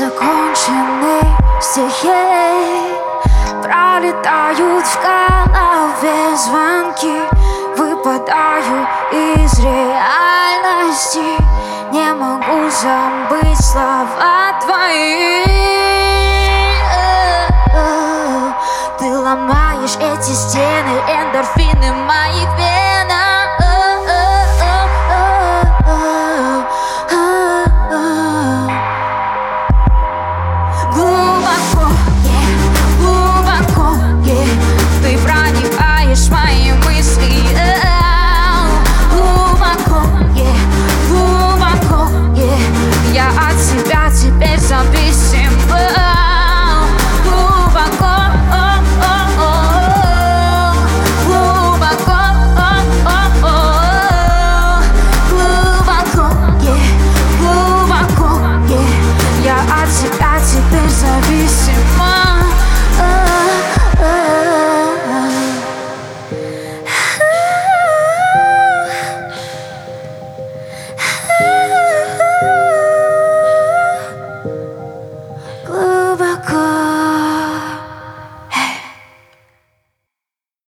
Незаконченные стихи пролетают в голове звонки. Выпадаю из реальности, не могу забыть слова твои. Ты ломаешь эти стены, эндорфины моих вен.